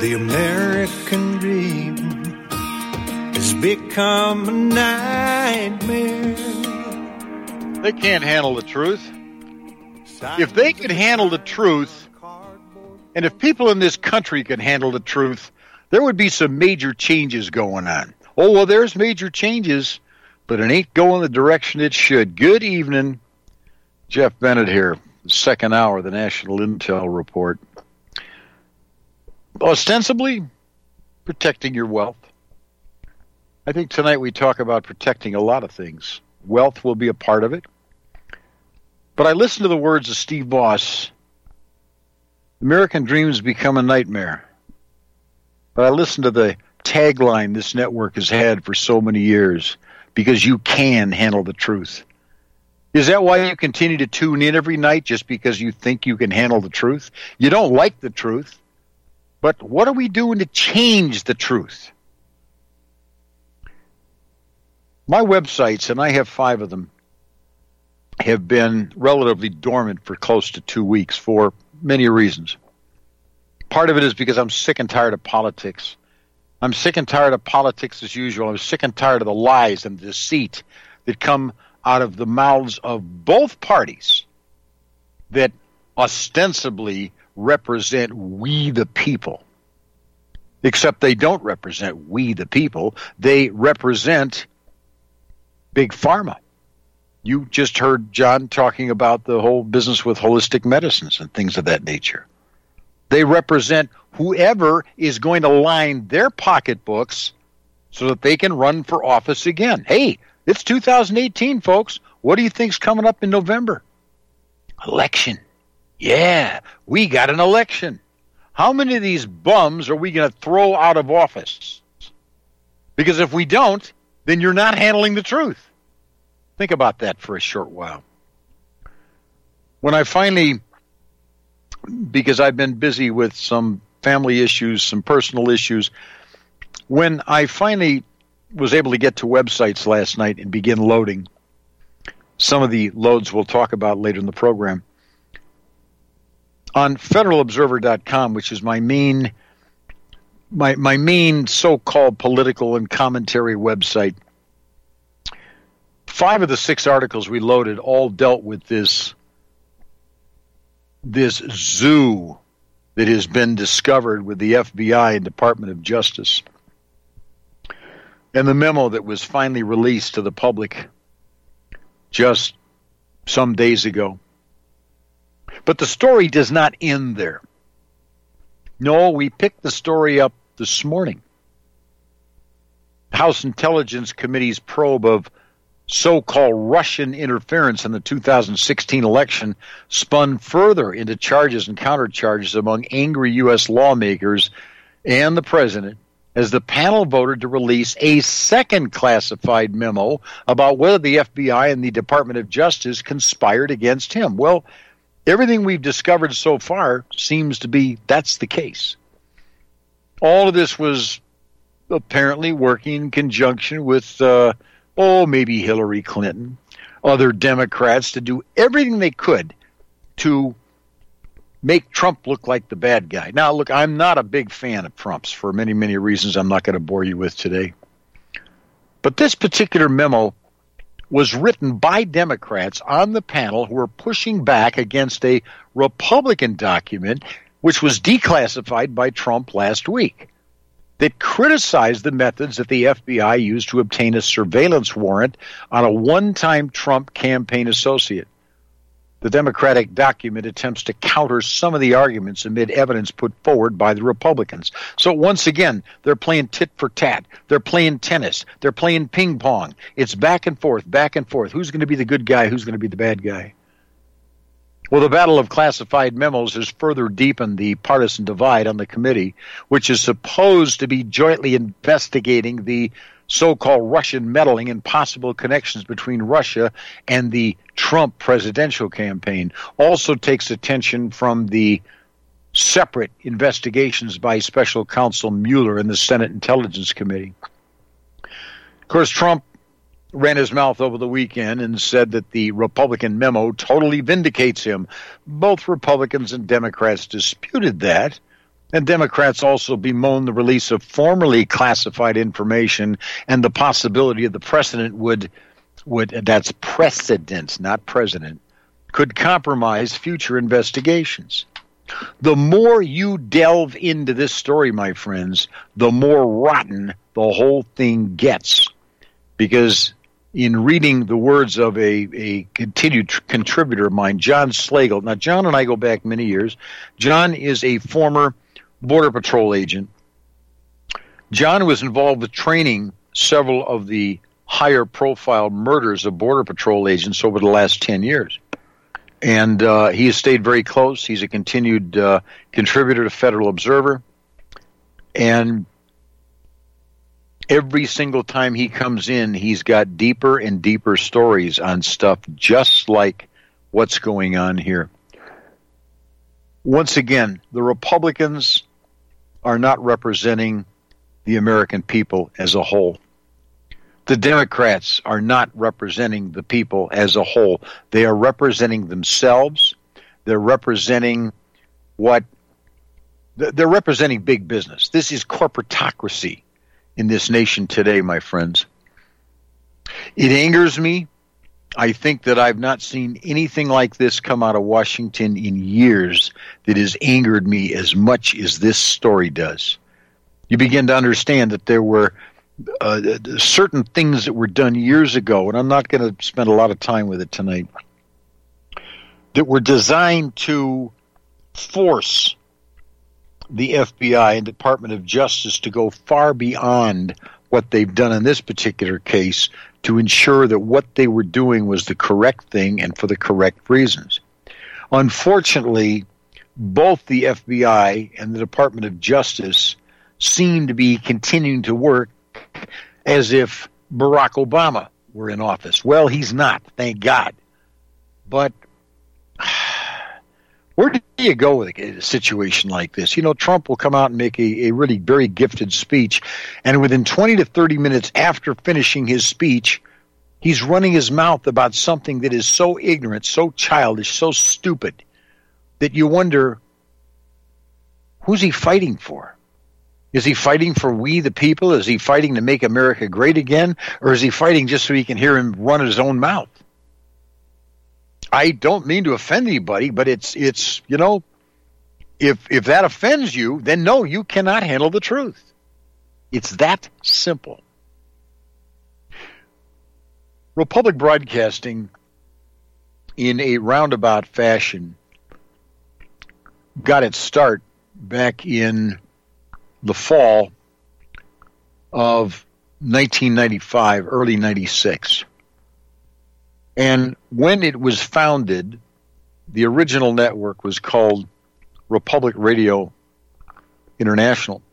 The American dream has become a nightmare. They can't handle the truth. If they could handle the truth, and if people in this country could handle the truth, there would be some major changes going on. Oh, well, there's major changes, but it ain't going the direction it should. Good evening. Jeff Bennett here, second hour of the National Intel Report. Ostensibly, protecting your wealth. I think tonight we talk about protecting a lot of things. Wealth will be a part of it. But I listened to the words of Steve Voss. American dreams become a nightmare. But I listened to the tagline this network has had for so many years, because you can handle the truth. Is that why you continue to tune in every night, just because you think you can handle the truth? You don't like the truth, but what are we doing to change the truth? My websites, and I have 5 of them, have been relatively dormant for close to 2 weeks for many reasons. Part of it is because I'm sick and tired of politics. I'm sick and tired of politics as usual. I'm sick and tired of the lies and the deceit that come out of the mouths of both parties that ostensibly represent we the people. Except they don't represent we the people. They represent Big Pharma. You just heard John talking about the whole business with holistic medicines and things of that nature. They represent whoever is going to line their pocketbooks so that they can run for office again. Hey, it's 2018, folks. What do you think's coming up in November? Election. Yeah, we got an election. How many of these bums are we going to throw out of office? Because if we don't, then you're not handling the truth. Think about that for a short while. When I finally, because I've been busy with some family issues, some personal issues, when I finally was able to get to websites last night and begin loading, some of the loads we'll talk about later in the program, on federalobserver.com, which is my main so-called political and commentary website, 5 of the 6 articles we loaded all dealt with this zoo that has been discovered with the FBI and Department of Justice, and the memo that was finally released to the public just some days ago. But the story does not end there. No, we picked the story up this morning. House Intelligence Committee's probe of so-called Russian interference in the 2016 election spun further into charges and countercharges among angry U.S. lawmakers and the president as the panel voted to release a second classified memo about whether the FBI and the Department of Justice conspired against him. Well, everything we've discovered so far seems to be that's the case. All of this was apparently working in conjunction with maybe Hillary Clinton, other Democrats, to do everything they could to make Trump look like the bad guy. Now, look, I'm not a big fan of Trump's for many, many reasons I'm not going to bore you with today. But this particular memo was written by Democrats on the panel who were pushing back against a Republican document which was declassified by Trump last week, that criticized the methods that the FBI used to obtain a surveillance warrant on a one-time Trump campaign associate. The Democratic document attempts to counter some of the arguments amid evidence put forward by the Republicans. So once again, they're playing tit for tat. They're playing tennis. They're playing ping pong. It's back and forth, back and forth. Who's going to be the good guy? Who's going to be the bad guy? Well, the battle of classified memos has further deepened the partisan divide on the committee, which is supposed to be jointly investigating the so-called Russian meddling and possible connections between Russia and the Trump presidential campaign. Also takes attention from the separate investigations by Special Counsel Mueller and the Senate Intelligence Committee. Of course, Trump ran his mouth over the weekend and said that the Republican memo totally vindicates him. Both Republicans and Democrats disputed that, And Democrats also bemoan the release of formerly classified information and the possibility of the president would that's precedent, not president, could compromise future investigations. The more you delve into this story, my friends, the more rotten the whole thing gets. Because in reading the words of a continued contributor of mine, John Slagle. Now, John and I go back many years. John is a former Border Patrol agent. John was involved with training several of the higher profile murders of Border Patrol agents over the last 10 years. And he has stayed very close. He's a continued contributor to Federal Observer. And every single time he comes in, he's got deeper and deeper stories on stuff just like what's going on here. Once again, the Republicans are not representing the American people as a whole. The Democrats are not representing the people as a whole. They are representing themselves. They're representing they're representing big business. This is corporatocracy in this nation today, my friends. It angers me. I think that I've not seen anything like this come out of Washington in years that has angered me as much as this story does. You begin to understand that there were certain things that were done years ago, and I'm not going to spend a lot of time with it tonight, that were designed to force the FBI and Department of Justice to go far beyond what they've done in this particular case to ensure that what they were doing was the correct thing and for the correct reasons. Unfortunately, both the FBI and the Department of Justice seem to be continuing to work as if Barack Obama were in office. Well, he's not, thank God. But where do you go with a situation like this? You know, Trump will come out and make a really very gifted speech, and within 20 to 30 minutes after finishing his speech, he's running his mouth about something that is so ignorant, so childish, so stupid, that you wonder, who's he fighting for? Is he fighting for we the people? Is he fighting to make America great again? Or is he fighting just so he can hear him run his own mouth? I don't mean to offend anybody, but it's you know, if that offends you, then no, you cannot handle the truth. It's that simple. Republic Broadcasting, in a roundabout fashion, got its start back in the fall of 1995, early 96. And when it was founded, the original network was called Republic Radio International.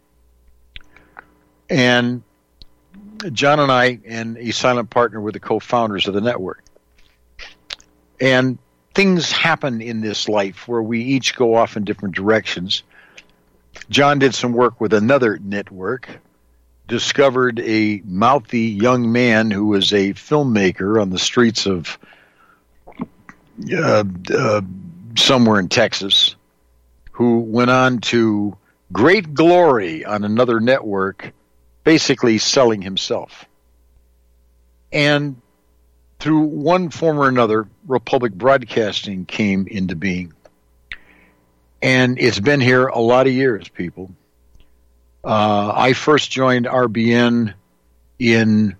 And John and I and a silent partner were the co-founders of the network. And things happen in this life where we each go off in different directions. John did some work with another network, discovered a mouthy young man who was a filmmaker on the streets of somewhere in Texas, who went on to great glory on another network, basically selling himself. And through one form or another, Republic Broadcasting came into being. And it's been here a lot of years, people. I first joined RBN in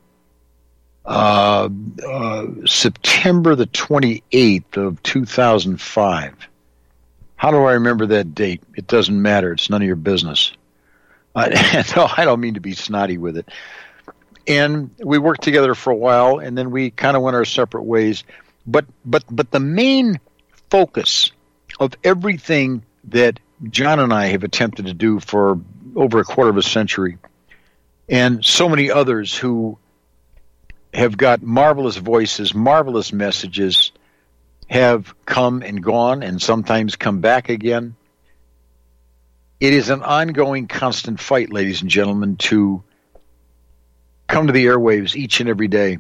September the 28th of 2005. How do I remember that date? It doesn't matter. It's none of your business. No, I don't mean to be snotty with it. And we worked together for a while, and then we kind of went our separate ways. But the main focus of everything that John and I have attempted to do for over a quarter of a century, and so many others who have got marvelous voices, marvelous messages, have come and gone and sometimes come back again. It is an ongoing, constant fight, ladies and gentlemen, to come to the airwaves each and every day.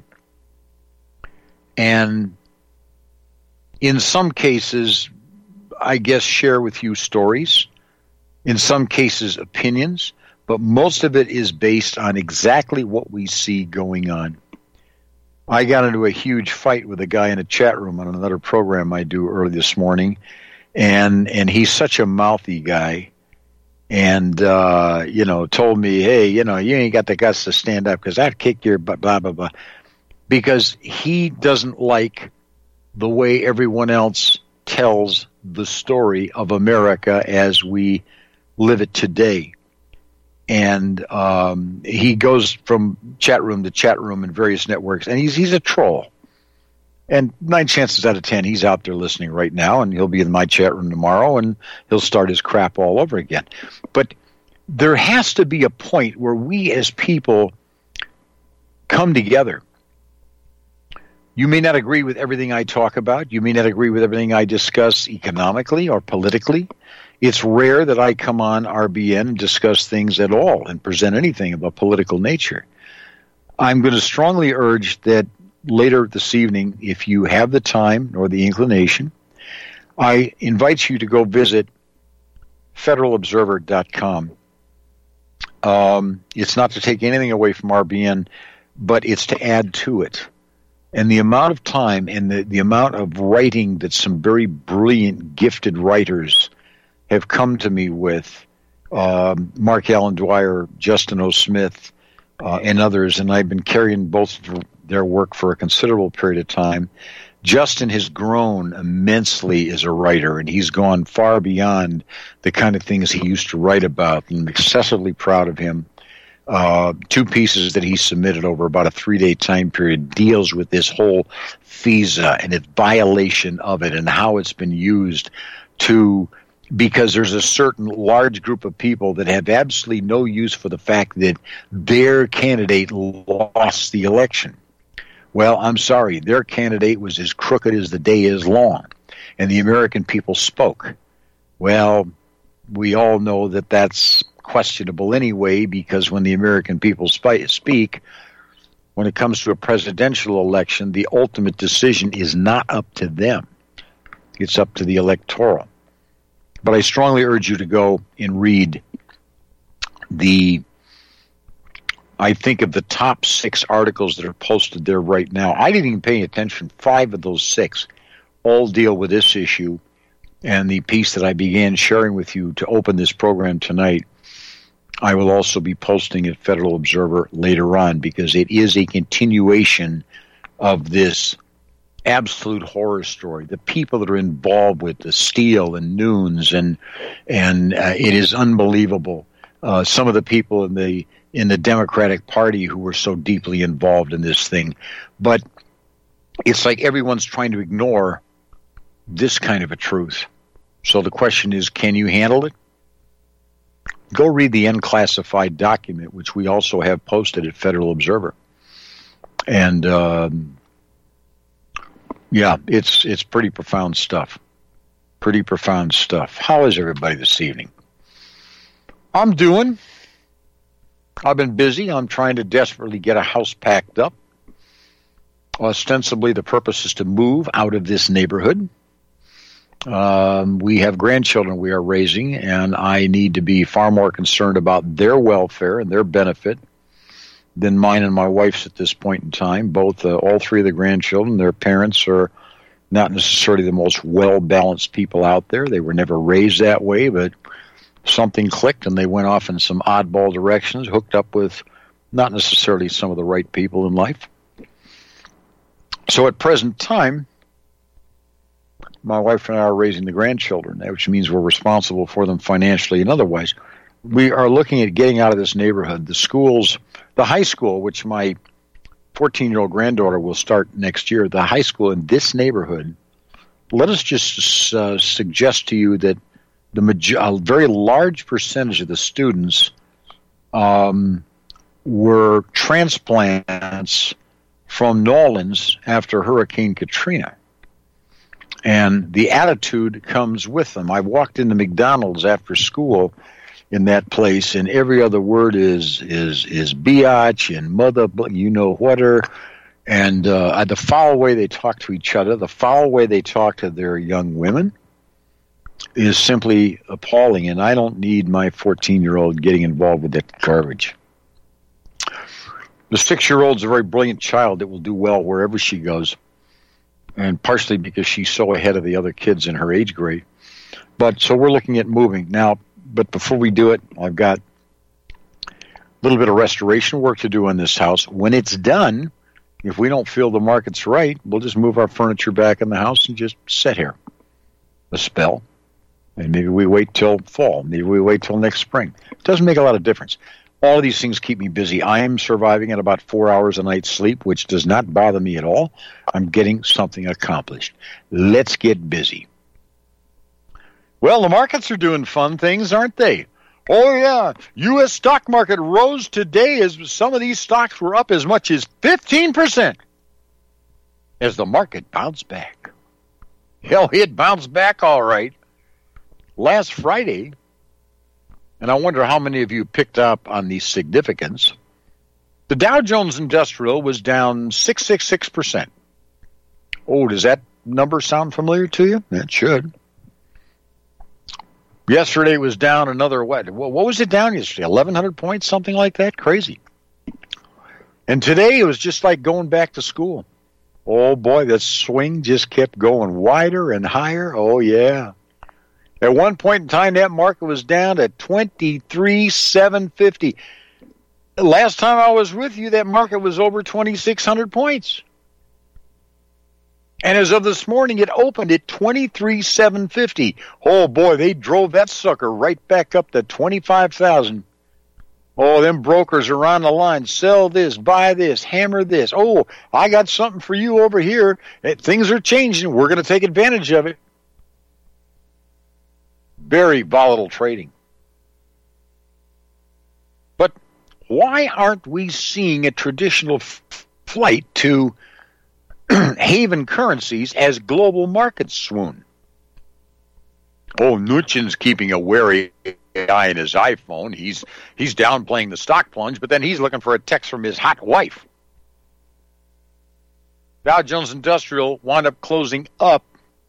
And in some cases, I guess, share with you stories in some cases opinions, but most of it is based on exactly what we see going on. I got into a huge fight with a guy in a chat room on another program I do early this morning, and he's such a mouthy guy, and told me, hey, you ain't got the guts to stand up because I'd kick your butt, blah blah blah, because he doesn't like the way everyone else tells the story of America as we live it today. And he goes from chat room to chat room in various networks, and he's a troll. And 9 chances out of 10, he's out there listening right now, and he'll be in my chat room tomorrow, and he'll start his crap all over again. But there has to be a point where we as people come together. You may not agree with everything I talk about. You may not agree with everything I discuss economically or politically. It's rare that I come on RBN and discuss things at all and present anything of a political nature. I'm going to strongly urge that later this evening, if you have the time or the inclination, I invite you to go visit federalobserver.com. It's not to take anything away from RBN, but it's to add to it. And the amount of time and the amount of writing that some very brilliant, gifted writers have come to me with, Mark Allen Dwyer, Justin O. Smith, and others, and I've been carrying both of their work for a considerable period of time. Justin has grown immensely as a writer, and he's gone far beyond the kind of things he used to write about, and I'm excessively proud of him. 2 pieces that he submitted over about a 3-day time period deals with this whole FISA and its violation of it and how it's been used because there's a certain large group of people that have absolutely no use for the fact that their candidate lost the election. Well, I'm sorry, their candidate was as crooked as the day is long, and the American people spoke. Well, we all know that that's questionable anyway, because when the American people speak, when it comes to a presidential election, the ultimate decision is not up to them. It's up to the electoral. But I strongly urge you to go and read I think of the top 6 articles that are posted there right now. I didn't even pay attention. 5 of those 6 all deal with this issue, and the piece that I began sharing with you to open this program tonight, I will also be posting at Federal Observer later on, because it is a continuation of this absolute horror story. The people that are involved with the Steele and Nunes, and it is unbelievable. Some of the people in the Democratic Party who were so deeply involved in this thing. But it's like everyone's trying to ignore this kind of a truth. So the question is, can you handle it? Go read the unclassified document, which we also have posted at Federal Observer. And it's pretty profound stuff. Pretty profound stuff. How is everybody this evening? I've been busy. I'm trying to desperately get a house packed up. Ostensibly, the purpose is to move out of this neighborhood. We have grandchildren we are raising, and I need to be far more concerned about their welfare and their benefit than mine and my wife's at this point in time. Both, all 3 of the grandchildren, their parents are not necessarily the most well-balanced people out there. They were never raised that way, but something clicked and they went off in some oddball directions, hooked up with not necessarily some of the right people in life. So at present time, my wife and I are raising the grandchildren, which means we're responsible for them financially and otherwise. We are looking at getting out of this neighborhood. The schools, the high school, which my 14-year-old granddaughter will start next year, the high school in this neighborhood, let us just suggest to you that a very large percentage of the students were transplants from New Orleans after Hurricane Katrina. And the attitude comes with them. I walked into McDonald's after school in that place, and every other word is biatch and mother, you know whatter, and the foul way they talk to each other, the foul way they talk to their young women, is simply appalling, and I don't need my 14-year-old getting involved with that garbage. The 6-year-old's a very brilliant child that will do well wherever she goes, and partially because she's so ahead of the other kids in her age grade. But so we're looking at moving now. But before we do it, I've got a little bit of restoration work to do on this house. When it's done, if we don't feel the market's right, we'll just move our furniture back in the house and just sit here a spell. And maybe we wait till fall. Maybe we wait till next spring. It doesn't make a lot of difference. All of these things keep me busy. I am surviving at about 4 hours a night sleep, which does not bother me at all. I'm getting something accomplished. Let's get busy. Well, the markets are doing fun things, aren't they? Oh, yeah. U.S. stock market rose today as some of these stocks were up as much as 15% as the market bounced back. Hell, it bounced back all right. Last Friday, and I wonder how many of you picked up on the significance, the Dow Jones Industrial was down 666%. Oh, does that number sound familiar to you? It should. Yesterday it was down another, what was it down yesterday? 1,100 points, something like that? Crazy. And today it was just like going back to school. Oh, boy, that swing just kept going wider and higher. Oh, yeah. At one point in time, that market was down to 23,750. Last time I was with you, that market was over 2,600 points. And as of this morning, it opened at 23,750. Oh, boy, they drove that sucker right back up to 25,000. Oh, them brokers are on the line. Sell this, buy this, hammer this. Oh, I got something for you over here. Things are changing. We're going to take advantage of it. Very volatile trading. But why aren't we seeing a traditional flight to haven currencies as global markets swoon? Oh, Mnuchin's keeping a wary eye in his iPhone. He's downplaying the stock plunge, but then he's looking for a text from his hot wife. Dow Jones Industrial wound up closing up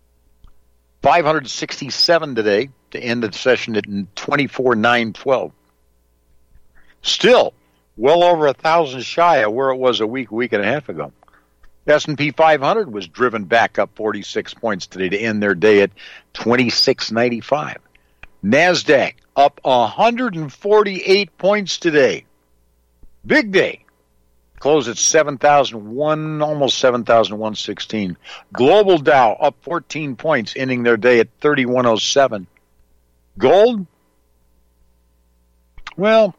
567 today to end the session at 24,912. Still well over 1,000 shy of where it was a week and a half ago. S&P 500 was driven back up 46 points today to end their day at 2695. NASDAQ up 148 points today. Big day. Closed at 7,001, almost 7,116. Global Dow up 14 points, ending their day at 3,107. Gold? Well,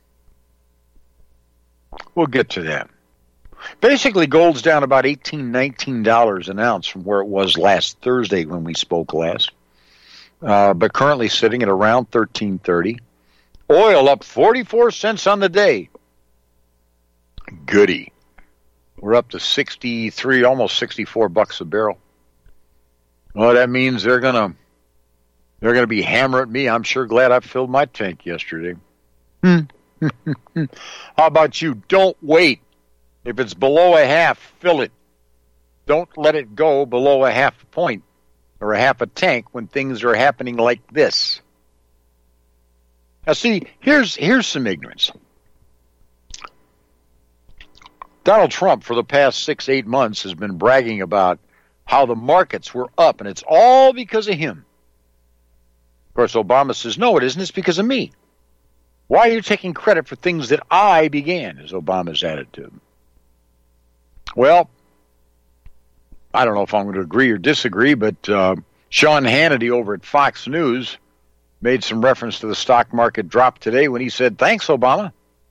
we'll get to that. Basically, gold's down about $18, $19 an ounce from where it was last Thursday when we spoke last. But currently sitting at around $13.30. Oil up 44 cents on the day. Goody. We're up to 63, almost $64 a barrel. Well, that means they're gonna be hammering me. I'm sure glad I filled my tank yesterday. How about you? Don't wait. If it's below a half, fill it. Don't let it go below a half point or a half a tank when things are happening like this. Now, see, here's some ignorance. Donald Trump, for the past 6-8 months, has been bragging about how the markets were up, and it's all because of him. Of course, Obama says, no, it isn't. It's because of me. Why are you taking credit for things that I began, is Obama's attitude. Well, I don't know if I'm going to agree or disagree, but Sean Hannity over at Fox News made some reference to the stock market drop today when he said, thanks, Obama.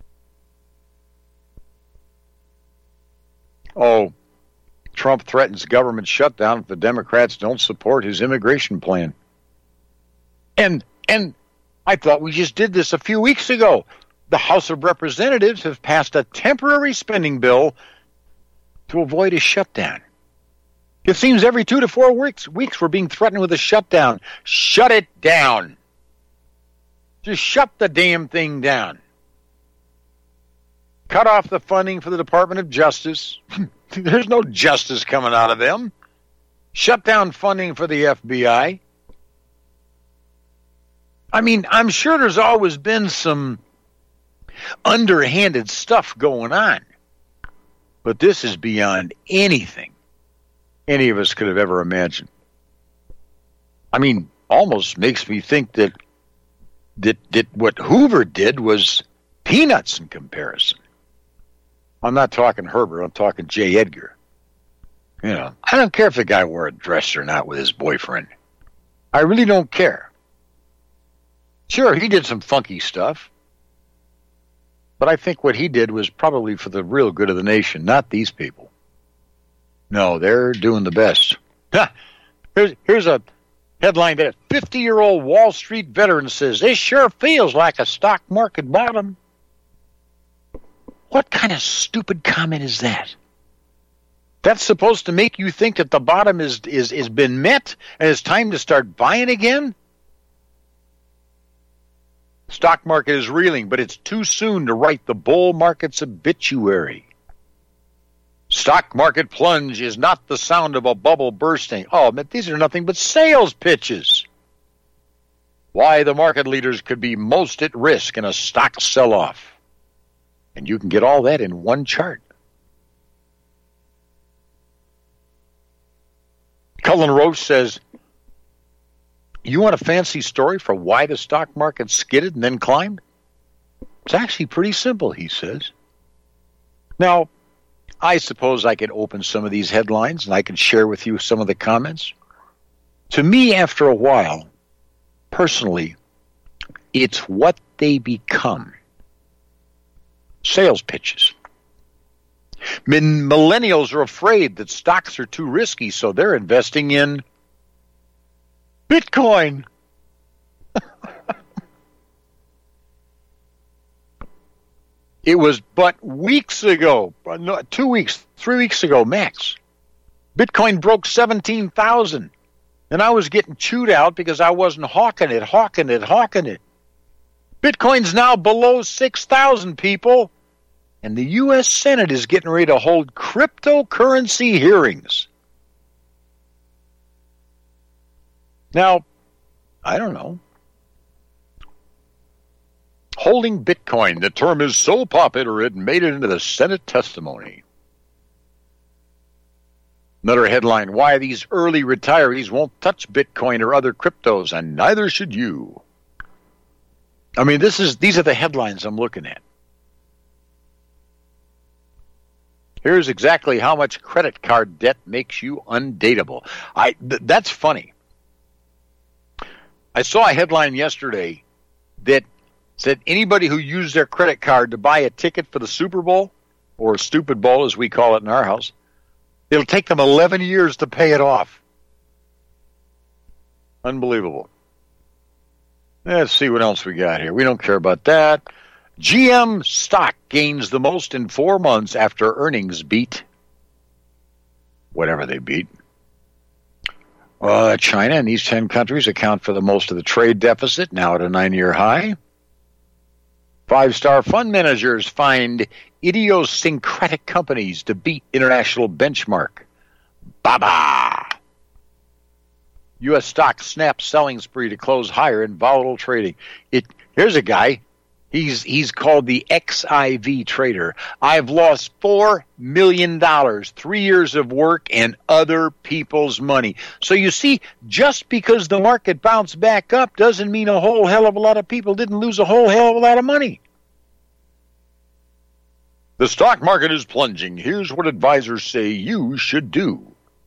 Oh, Trump threatens government shutdown if the Democrats don't support his immigration plan. And I thought we just did this a few weeks ago. The House of Representatives have passed a temporary spending bill to avoid a shutdown. It seems every 2 to 4 weeks we're being threatened with a shutdown. Shut it down. Just shut the damn thing down. Cut off the funding for the Department of Justice. There's no justice coming out of them. Shut down funding for the FBI. I mean, I'm sure there's always been some underhanded stuff going on, but this is beyond anything any of us could have ever imagined. I mean, almost makes me think that what Hoover did was peanuts in comparison. I'm not talking Herbert, I'm talking J. Edgar. You know, I don't care if the guy wore a dress or not with his boyfriend. I really don't care. Sure, he did some funky stuff, but I think what he did was probably for the real good of the nation, not these people. No, they're doing the best. Here's a headline that a 50-year-old Wall Street veteran says, "This sure feels like a stock market bottom." What kind of stupid comment is that? That's supposed to make you think that the bottom is been met and it's time to start buying again? Stock market is reeling, but it's too soon to write the bull market's obituary. Stock market plunge is not the sound of a bubble bursting. Oh, but these are nothing but sales pitches. Why the market leaders could be most at risk in a stock sell-off. And you can get all that in one chart. Cullen Roche says, you want a fancy story for why the stock market skidded and then climbed? It's actually pretty simple, he says. Now, I suppose I could open some of these headlines and I can share with you some of the comments. To me, after a while, personally, it's what they become. Sales pitches. Millennials are afraid that stocks are too risky, so they're investing in Bitcoin. It was but weeks ago, 2 weeks, 3 weeks ago, max. Bitcoin broke 17,000, and I was getting chewed out because I wasn't hawking it. Bitcoin's now below 6,000, people, and the U.S. Senate is getting ready to hold cryptocurrency hearings. Now, I don't know. Holding Bitcoin, the term is so popular it made it into the Senate testimony. Another headline, why these early retirees won't touch Bitcoin or other cryptos, and neither should you. I mean, these are the headlines I'm looking at. Here's exactly how much credit card debt makes you undateable. That's funny. I saw a headline yesterday that said anybody who used their credit card to buy a ticket for the Super Bowl, or Stupid Bowl as we call it in our house, it'll take them 11 years to pay it off. Unbelievable. Let's see what else we got here. We don't care about that. GM stock gains the most in 4 months after earnings beat whatever they beat. China and these 10 countries account for the most of the trade deficit, now at a 9-year high. 5-star fund managers find idiosyncratic companies to beat international benchmark. Baba! U.S. stock snaps selling spree to close higher in volatile trading. Here's a guy. He's called the XIV trader. I've lost $4 million, 3 years of work and other people's money. So you see, just because the market bounced back up doesn't mean a whole hell of a lot of people didn't lose a whole hell of a lot of money. The stock market is plunging. Here's what advisors say you should do.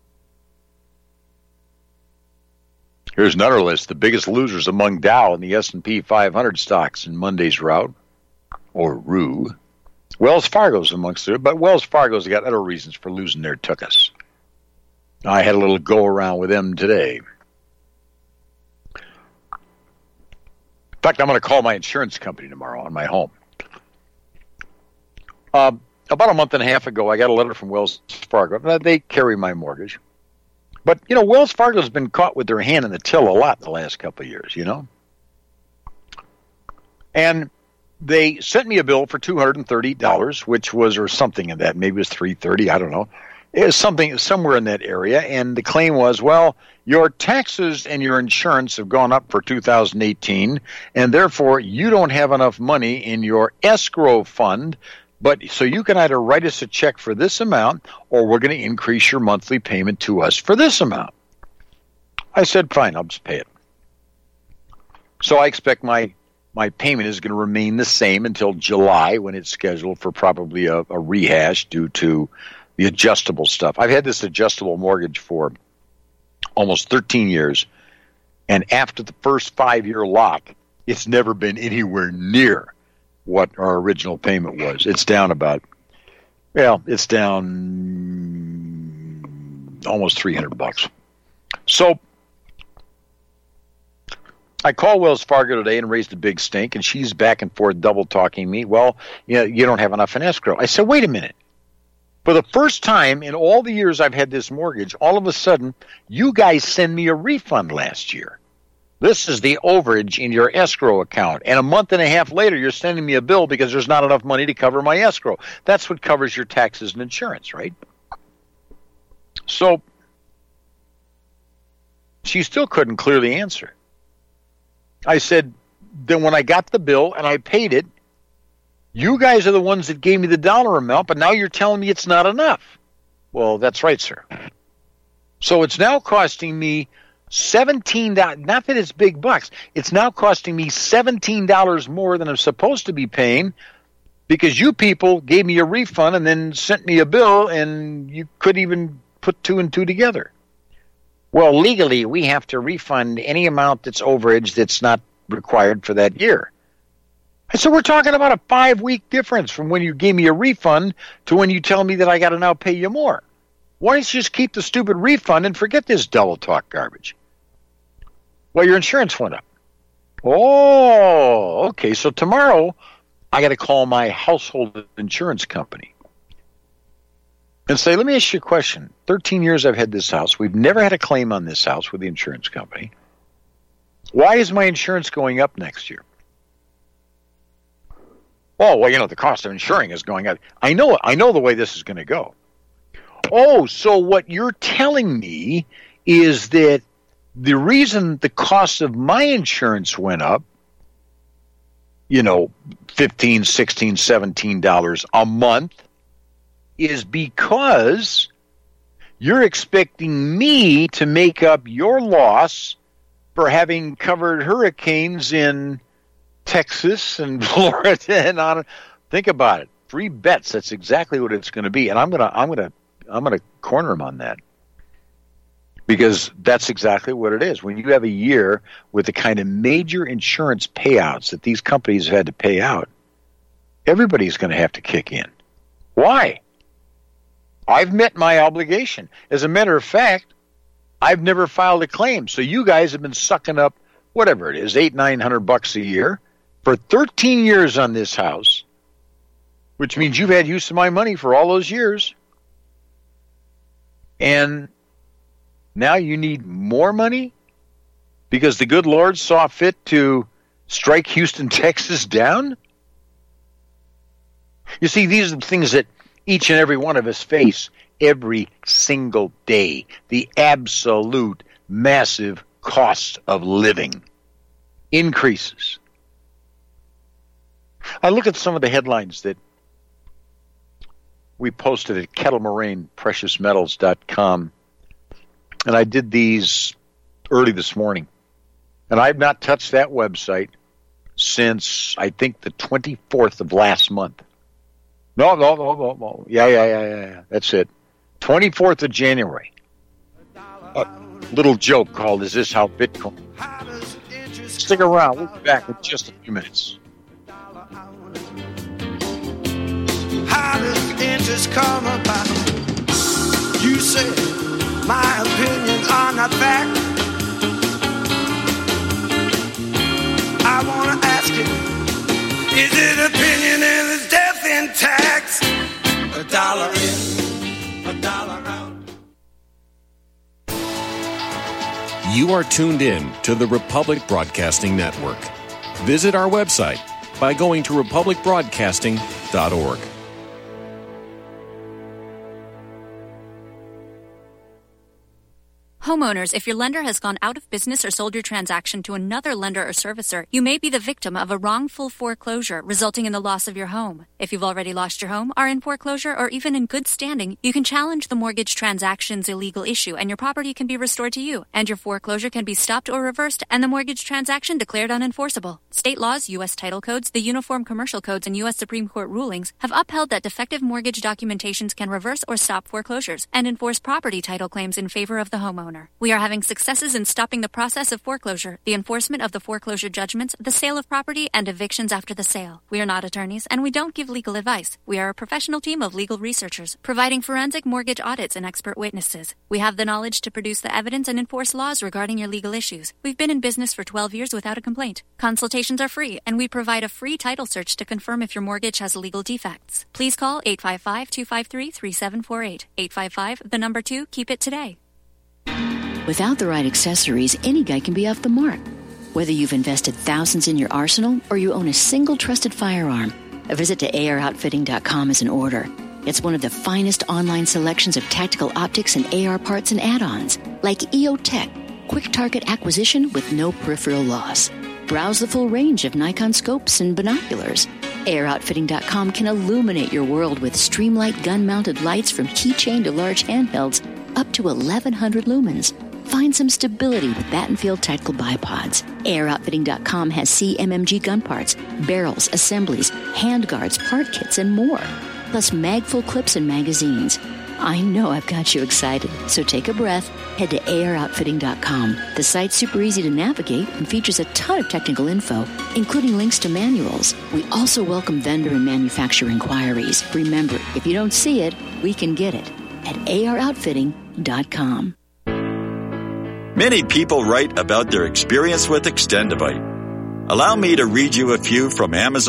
Here's another list, the biggest losers among Dow and the S&P 500 stocks in Monday's rout, or RU. Wells Fargo's amongst it, but Wells Fargo's got other reasons for losing their tuchus. I had a little go-around with them today. In fact, I'm going to call my insurance company tomorrow on my home. About a month and a half ago, I got a letter from Wells Fargo. They carry my mortgage. But, Wells Fargo's been caught with their hand in the till a lot the last couple of years, And they sent me a bill for $230, which was, or something in that, maybe it was $330, I don't know. It was something somewhere in that area, and the claim was, well, your taxes and your insurance have gone up for 2018, and therefore you don't have enough money in your escrow fund, but so you can either write us a check for this amount, or we're going to increase your monthly payment to us for this amount. I said, fine, I'll just pay it. So I expect my payment is going to remain the same until July, when it's scheduled for probably a rehash due to the adjustable stuff. I've had this adjustable mortgage for almost 13 years, and after the first 5-year lock, it's never been anywhere near what our original payment was. It's down it's down almost $300. So I called Wells Fargo today and raised a big stink, and she's back and forth double-talking me. Well, you don't have enough in escrow. I said, wait a minute. For the first time in all the years I've had this mortgage, all of a sudden, you guys send me a refund last year. This is the overage in your escrow account. And a month and a half later, you're sending me a bill because there's not enough money to cover my escrow. That's what covers your taxes and insurance, right? So she still couldn't clearly answer. I said, then when I got the bill and I paid it, you guys are the ones that gave me the dollar amount, but now you're telling me it's not enough. Well, that's right, sir. So it's now costing me $17, not that it's big bucks, it's now costing me $17 more than I'm supposed to be paying because you people gave me a refund and then sent me a bill and you couldn't even put two and two together. Well, legally, we have to refund any amount that's overage that's not required for that year. I said, we're talking about a 5-week difference from when you gave me a refund to when you tell me that I got to now pay you more. Why don't you just keep the stupid refund and forget this double talk garbage? Well, your insurance went up. Oh, okay. So tomorrow I got to call my household insurance company and say, let me ask you a question. 13 years I've had this house. We've never had a claim on this house with the insurance company. Why is my insurance going up next year? Oh, well, the cost of insuring is going up. I know the way this is going to go. Oh, so what you're telling me is that the reason the cost of my insurance went up, $15, $16, $17 a month, is because you're expecting me to make up your loss for having covered hurricanes in Texas and Florida and on. Think about it. 3 bets. That's exactly what it's going to be, and I'm gonna corner him on that because that's exactly what it is. When you have a year with the kind of major insurance payouts that these companies have had to pay out, everybody's going to have to kick in. Why? I've met my obligation. As a matter of fact, I've never filed a claim, so you guys have been sucking up whatever it is, $800-900 a year for 13 years on this house, which means you've had use of my money for all those years. And now you need more money because the good Lord saw fit to strike Houston, Texas down? You see, these are the things that each and every one of us face every single day. The absolute massive cost of living increases. I look at some of the headlines that we posted at kettlemorainePreciousMetals.com, and I did these early this morning. And I've not touched that website since, I think, the 24th of last month. No. Yeah. That's it. 24th of January. A little joke called, Is This How Bitcoin? Stick around. We'll be back in just a few minutes. How does interest come about? You say my opinions are not fact. I want to ask you, is it opinion and is death in tax? $1 in, $1 out. You are tuned in to the Republic Broadcasting Network. Visit our website by going to republicbroadcasting.org. Homeowners, if your lender has gone out of business or sold your transaction to another lender or servicer, you may be the victim of a wrongful foreclosure resulting in the loss of your home. If you've already lost your home, are in foreclosure, or even in good standing, you can challenge the mortgage transaction's illegal issue and your property can be restored to you, and your foreclosure can be stopped or reversed and the mortgage transaction declared unenforceable. State laws, U.S. title codes, the Uniform Commercial Codes, and U.S. Supreme Court rulings have upheld that defective mortgage documentations can reverse or stop foreclosures and enforce property title claims in favor of the homeowner. We are having successes in stopping the process of foreclosure, the enforcement of the foreclosure judgments, the sale of property, and evictions after the sale. We are not attorneys, and we don't give legal advice. We are a professional team of legal researchers, providing forensic mortgage audits and expert witnesses. We have the knowledge to produce the evidence and enforce laws regarding your legal issues. We've been in business for 12 years without a complaint. Consultations are free, and we provide a free title search to confirm if your mortgage has legal defects. Please call 855-253-3748. 855, 2, keep it today. Without the right accessories, any guy can be off the mark. Whether you've invested thousands in your arsenal or you own a single trusted firearm, a visit to AROutfitting.com is in order. It's one of the finest online selections of tactical optics and AR parts and add-ons, like EOTech, quick target acquisition with no peripheral loss. Browse the full range of Nikon scopes and binoculars. AROutfitting.com can illuminate your world with Streamlight gun-mounted lights from keychain to large handhelds up to 1,100 lumens. Find some stability with Battenfield Tactical Bipods. AirOutfitting.com has CMMG gun parts, barrels, assemblies, handguards, part kits, and more. Plus mag-full clips and magazines. I know I've got you excited, so take a breath. Head to AirOutfitting.com. The site's super easy to navigate and features a ton of technical info, including links to manuals. We also welcome vendor and manufacturer inquiries. Remember, if you don't see it, we can get it at AROutfitting.com. Many people write about their experience with Extendivite. Allow me to read you a few from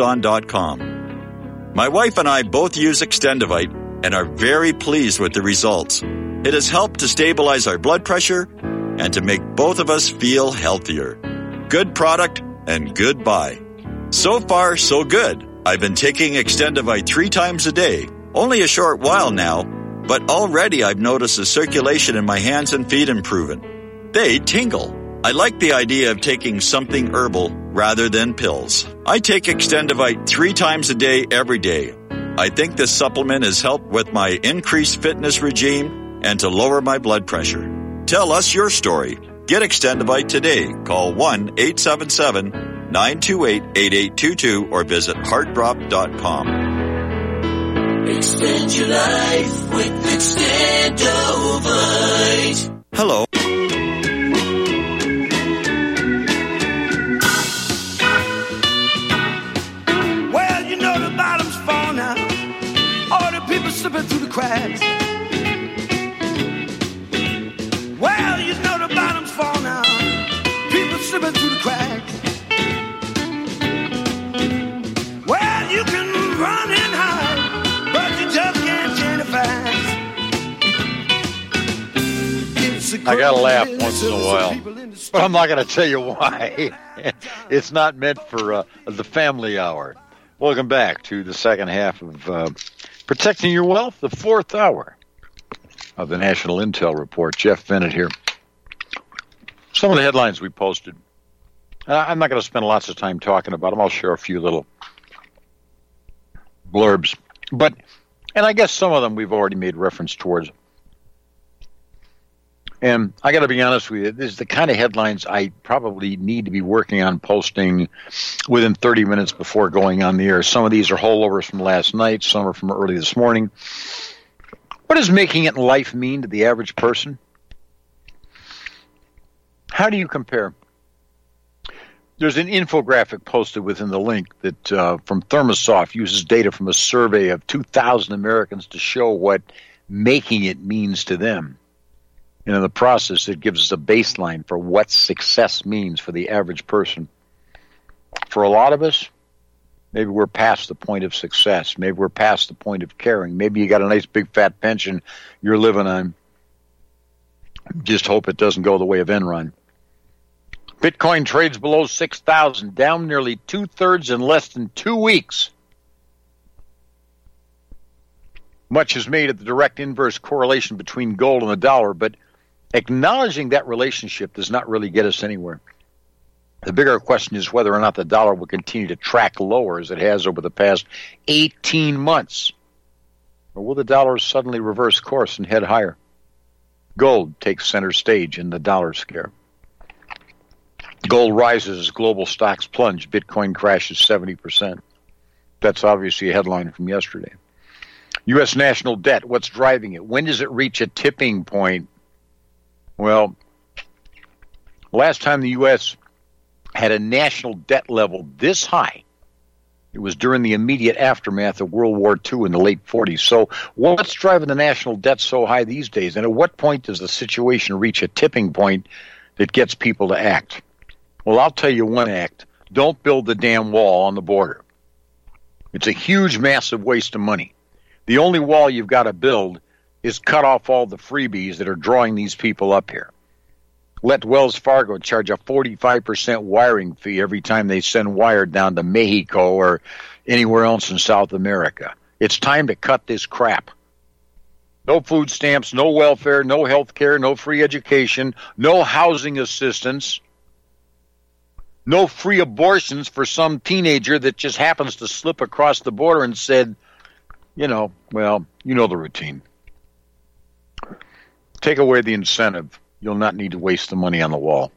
Amazon.com. My wife and I both use Extendivite and are very pleased with the results. It has helped to stabilize our blood pressure and to make both of us feel healthier. Good product and good buy. So far, so good. I've been taking Extendivite 3 times a day, only a short while now, but already I've noticed the circulation in my hands and feet improving. They tingle. I like the idea of taking something herbal rather than pills. I take Extendivite 3 times a day, every day. I think this supplement has helped with my increased fitness regime and to lower my blood pressure. Tell us your story. Get Extendivite today. Call 1-877-928-8822 or visit heartdrop.com. Extend your life with Extendivite. Hello. Slipping through the cracks. Well, you know the bottom's fall now. People slipping through the cracks. Well, you can run and hide, but you just can't change the facts. I gotta laugh once in a while, but I'm not gonna tell you why. It's not meant for the family hour. Welcome back to the second half of Protecting Your Wealth, the 4th hour of the National Intel Report. Jeff Bennett here. Some of the headlines we posted. I'm not going to spend lots of time talking about them. I'll share a few little blurbs. And I guess some of them we've already made reference towards. And I got to be honest with you, this is the kind of headlines I probably need to be working on posting within 30 minutes before going on the air. Some of these are holdovers from last night. Some are from early this morning. What does making it in life mean to the average person? How do you compare? There's an infographic posted within the link that from Thermosoft uses data from a survey of 2,000 Americans to show what making it means to them. And in the process, it gives us a baseline for what success means for the average person. For a lot of us, maybe we're past the point of success. Maybe we're past the point of caring. Maybe you got a nice big fat pension you're living on. Just hope it doesn't go the way of Enron. Bitcoin trades below 6,000, down nearly 2/3 in less than 2 weeks. Much is made of the direct inverse correlation between gold and the dollar, but Acknowledging that relationship does not really get us anywhere. The bigger question is whether or not the dollar will continue to track lower as it has over the past 18 months. Or will the dollar suddenly reverse course and head higher? Gold takes center stage in the dollar scare. Gold rises as global stocks plunge. Bitcoin crashes 70%. That's obviously a headline from yesterday. U.S. national debt, what's driving it? When does it reach a tipping point? Well, last time the U.S. had a national debt level this high, it was during the immediate aftermath of World War II in the late 40s. So what's driving the national debt so high these days? And at what point does the situation reach a tipping point that gets people to act? Well, I'll tell you one act. Don't build the damn wall on the border. It's a huge, massive waste of money. The only wall you've got to build is cut off all the freebies that are drawing these people up here. Let Wells Fargo charge a 45% wiring fee every time they send wire down to Mexico or anywhere else in South America. It's time to cut this crap. No food stamps, no welfare, no health care, no free education, no housing assistance, no free abortions for some teenager that just happens to slip across the border and said, the routine. Take away the incentive. You'll not need to waste the money on the wall.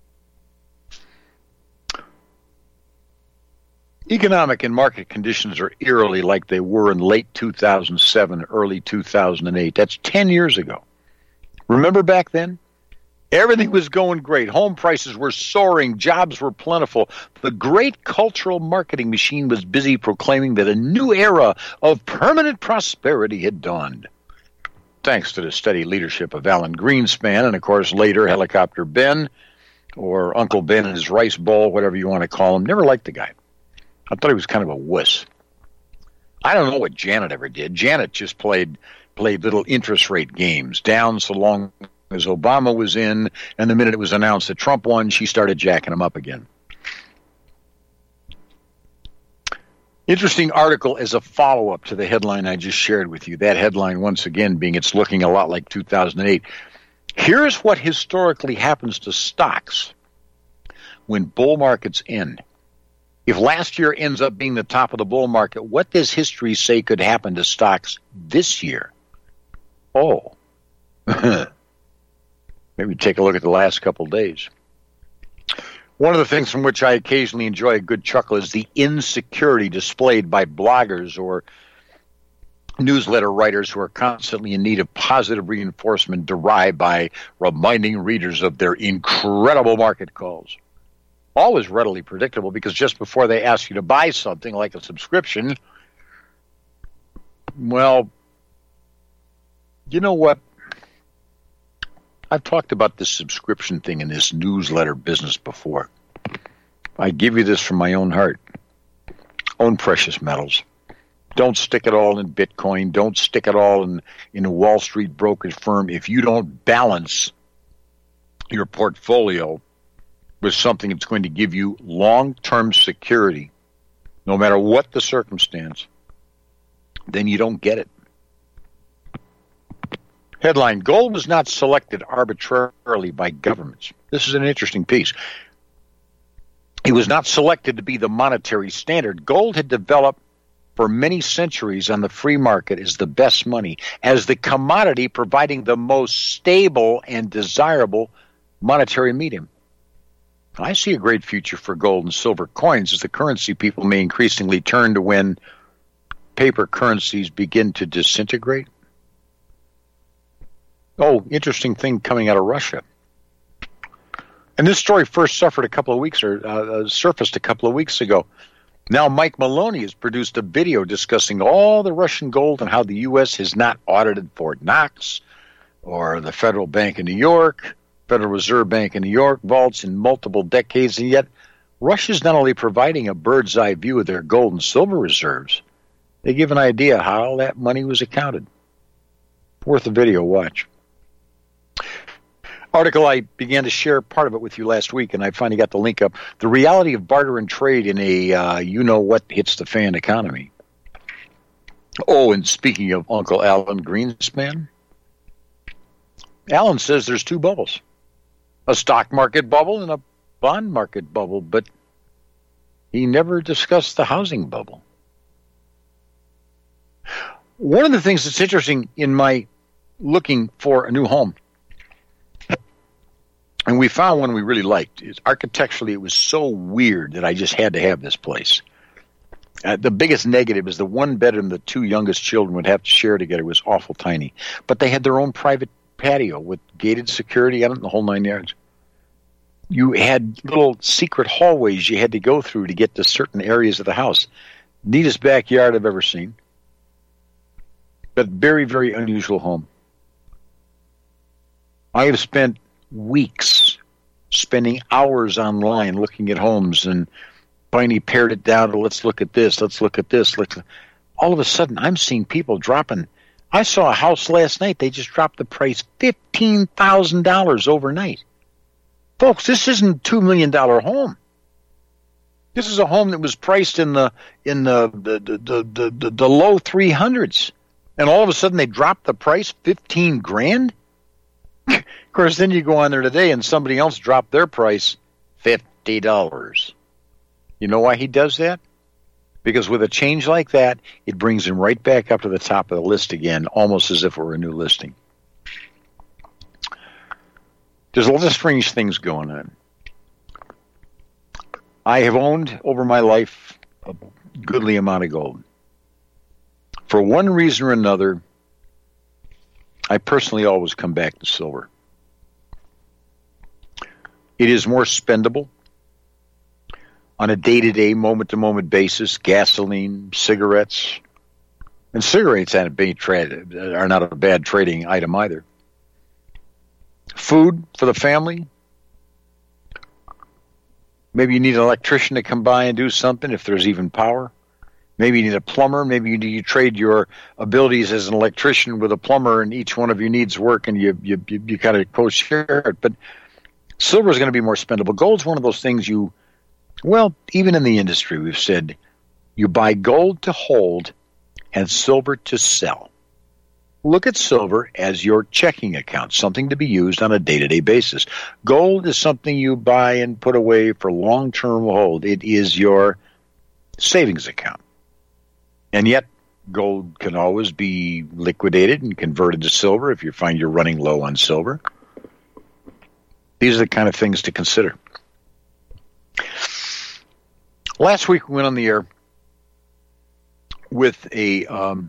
Economic and market conditions are eerily like they were in late 2007, early 2008. That's 10 years ago. Remember back then? Everything was going great. Home prices were soaring. Jobs were plentiful. The great cultural marketing machine was busy proclaiming that a new era of permanent prosperity had dawned. Thanks to the steady leadership of Alan Greenspan and, of course, later Helicopter Ben or Uncle Ben and his rice bowl, whatever you want to call him. Never liked the guy. I thought he was kind of a wuss. I don't know what Janet ever did. Janet just played little interest rate games, down so long as Obama was in, and the minute it was announced that Trump won, she started jacking him up again. Interesting article as a follow-up to the headline I just shared with you. That headline, once again, being it's looking a lot like 2008. Here's what historically happens to stocks when bull markets end. If last year ends up being the top of the bull market, what does history say could happen to stocks this year? Oh. Maybe take a look at the last couple of days. One of the things from which I occasionally enjoy a good chuckle is the insecurity displayed by bloggers or newsletter writers who are constantly in need of positive reinforcement derived by reminding readers of their incredible market calls. Always readily predictable because just before they ask you to buy something like a subscription, well, you know what? I've talked about this subscription thing in this newsletter business before. I give you this from my own heart. Own precious metals. Don't stick it all in Bitcoin. Don't stick it all in a Wall Street brokerage firm if you don't balance your portfolio with something that's going to give you long-term security, no matter what the circumstance. Then you don't get it. Headline, gold was not selected arbitrarily by governments. This is an interesting piece. It was not selected to be the monetary standard. Gold had developed for many centuries on the free market as the best money, as the commodity providing the most stable and desirable monetary medium. I see a great future for gold and silver coins as the currency people may increasingly turn to when paper currencies begin to disintegrate. Oh, interesting thing coming out of Russia. And this story first surfaced a couple of weeks ago. Now Mike Maloney has produced a video discussing all the Russian gold and how the U.S. has not audited Fort Knox or the Federal Bank of New York, Federal Reserve Bank of New York vaults in multiple decades, and yet Russia's not only providing a bird's eye view of their gold and silver reserves, they give an idea how all that money was accounted. Worth a video watch. Article I began to share part of it with you last week, and I finally got the link up. The reality of barter and trade in a you-know-what-hits-the-fan economy. Oh, and speaking of Uncle Alan Greenspan, Alan says there's two bubbles, a stock market bubble and a bond market bubble, but he never discussed the housing bubble. One of the things that's interesting in my looking for a new home, and we found one we really liked, is architecturally it was so weird that I just had to have this place. The biggest negative is the one bedroom the two youngest children would have to share together was awful tiny. But they had their own private patio with gated security on it and the whole 9 yards. You had little secret hallways you had to go through to get to certain areas of the house. Neatest backyard I've ever seen. But very, very unusual home. I have spent weeks spending hours online looking at homes, and finally pared it down to let's look at this, let's look at this. All of a sudden, I'm seeing people dropping. I saw a house last night. They just dropped the price $15,000 overnight. Folks, this isn't a $2 million home. This is a home that was priced in the low 300s, and all of a sudden they dropped the price $15,000. Of course, then you go on there today and somebody else dropped their price $50. You know why he does that? Because with a change like that, it brings him right back up to the top of the list again, almost as if it were a new listing. There's a lot of strange things going on. I have owned over my life a goodly amount of gold. For one reason or another, I personally always come back to silver. It is more spendable on a day-to-day, moment-to-moment basis. Gasoline, cigarettes, and cigarettes are not a bad trading item either. Food for the family. Maybe you need an electrician to come by and do something if there's even power. Maybe you need a plumber. Maybe you trade your abilities as an electrician with a plumber, and each one of you needs work, and you kind of co-share it. But silver is going to be more spendable. Gold's one of those things even in the industry, we've said you buy gold to hold and silver to sell. Look at silver as your checking account, something to be used on a day-to-day basis. Gold is something you buy and put away for long-term hold. It is your savings account. And yet, gold can always be liquidated and converted to silver if you find you're running low on silver. These are the kind of things to consider. Last week we went on the air with a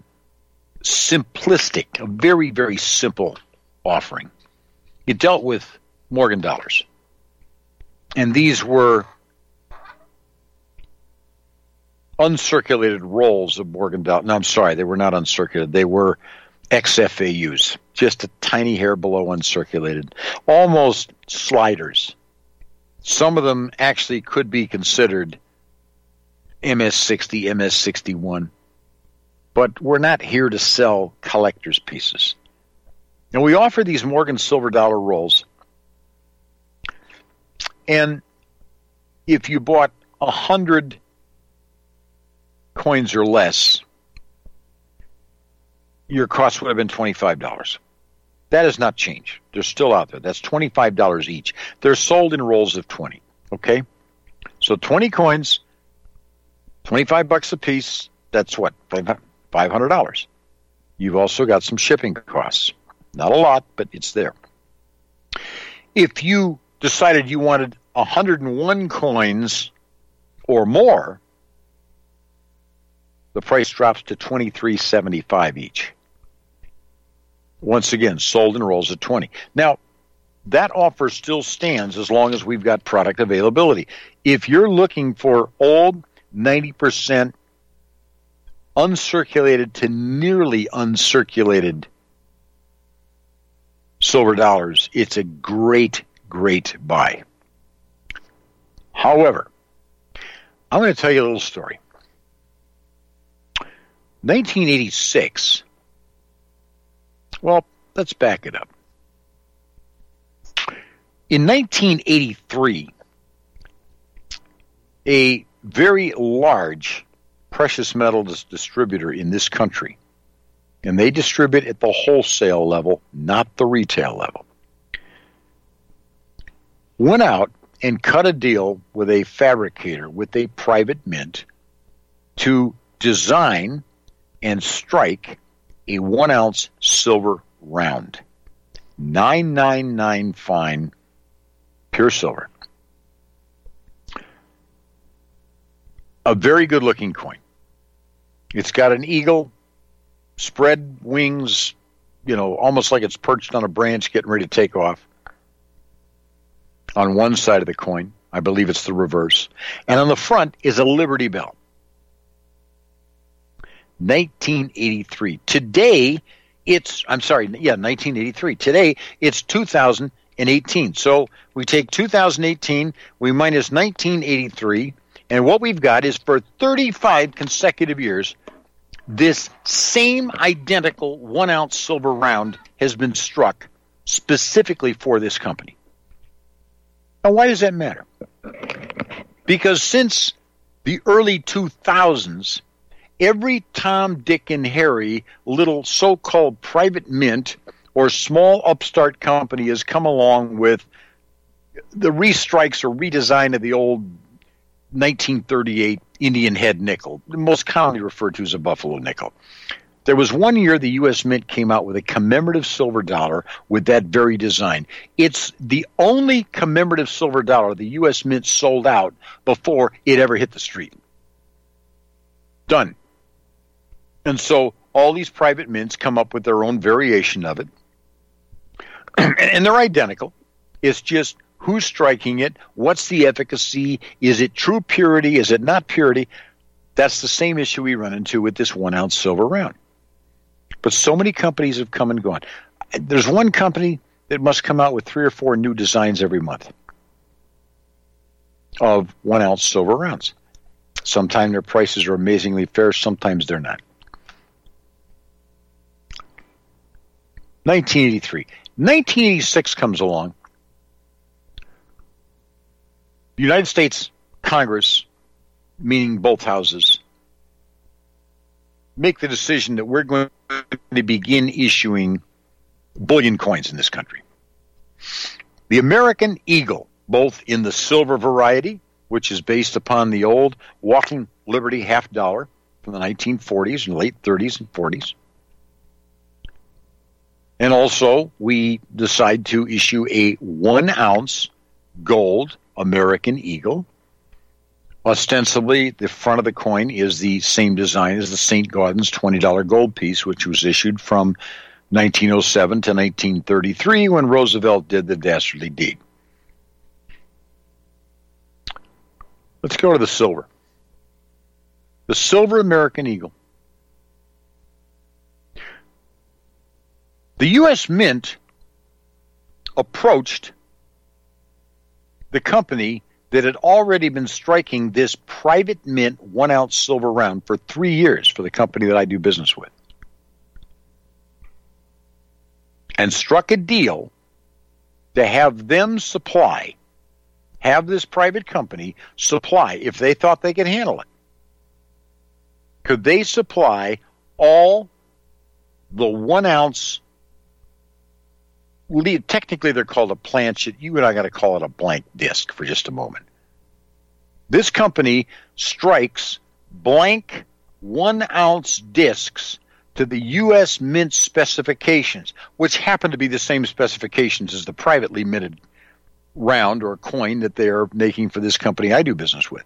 very, very simple offering. It dealt with Morgan dollars. And these were uncirculated rolls of Morgan dollars. No, I'm sorry, they were not uncirculated. They were XFAUs, just a tiny hair below uncirculated, almost sliders. Some of them actually could be considered MS-60, MS-61. But we're not here to sell collector's pieces. And we offer these Morgan silver dollar rolls. And if you bought 100 coins or less, your cost would have been $25. That has not changed. They're still out there. That's $25 each. They're sold in rolls of 20. Okay? So 20 coins, $25 a piece. That's what? $500. You've also got some shipping costs. Not a lot, but it's there. If you decided you wanted 101 coins or more, the price drops to $23.75 each. Once again, sold in rolls of 20. Now, that offer still stands as long as we've got product availability. If you're looking for old 90% uncirculated to nearly uncirculated silver dollars, it's a great, great buy. However, I'm going to tell you a little story. 1986, well, let's back it up. In 1983, a very large precious metals distributor in this country, and they distribute at the wholesale level, not the retail level. went out and cut a deal with a fabricator, with a private mint, to design and strike a 1 ounce silver round. 999 fine, pure silver. A very good looking coin. It's got an eagle, spread wings, almost like it's perched on a branch getting ready to take off. On one side of the coin, I believe it's the reverse. And on the front is a Liberty Bell. 1983. Today, 1983. Today, it's 2018. So we take 2018, we minus 1983, and what we've got is for 35 consecutive years, this same identical 1 ounce silver round has been struck specifically for this company. Now, why does that matter? Because since the early 2000s, every Tom, Dick, and Harry little so-called private mint or small upstart company has come along with the restrikes or redesign of the old 1938 Indian head nickel, most commonly referred to as a buffalo nickel. There was one year the U.S. Mint came out with a commemorative silver dollar with that very design. It's the only commemorative silver dollar the U.S. Mint sold out before it ever hit the street. Done. And so all these private mints come up with their own variation of it. And they're identical. It's just who's striking it, what's the efficacy, is it true purity, is it not purity? That's the same issue we run into with this 1 ounce silver round. But so many companies have come and gone. There's one company that must come out with 3 or 4 new designs every month of 1 ounce silver rounds. Sometimes their prices are amazingly fair, sometimes they're not. 1983. 1986 comes along. The United States Congress, meaning both houses, make the decision that we're going to begin issuing bullion coins in this country. The American Eagle, both in the silver variety, which is based upon the old Walking Liberty half dollar from the 1940s and late 30s and 40s. And also, we decide to issue a 1 ounce gold American Eagle. Ostensibly, the front of the coin is the same design as the St. Gaudens $20 gold piece, which was issued from 1907 to 1933 when Roosevelt did the dastardly deed. Let's go to the silver. The silver American Eagle. The U.S. Mint approached the company that had already been striking this private mint 1 ounce silver round for 3 years for the company that I do business with, and struck a deal to have them supply, have this private company supply, if they thought they could handle it. Could they supply all the 1 ounce, technically they're called a planchet, you and I got to call it a blank disc for just a moment. This company strikes blank 1 ounce discs to the U.S. Mint specifications, which happen to be the same specifications as the privately minted round or coin that they're making for this company I do business with.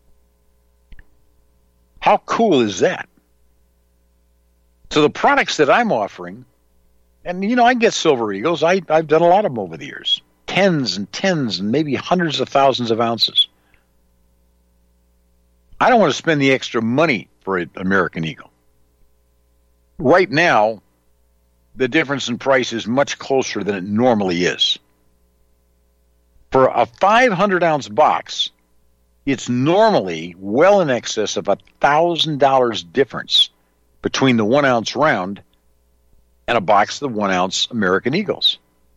How cool is that? So the products that I'm offering, and I get Silver Eagles. I've done a lot of them over the years. Tens and maybe hundreds of thousands of ounces. I don't want to spend the extra money for an American Eagle. Right now, the difference in price is much closer than it normally is. For a 500-ounce box, it's normally well in excess of $1,000 difference between the 1 ounce round and a box of the 1 ounce American Eagles.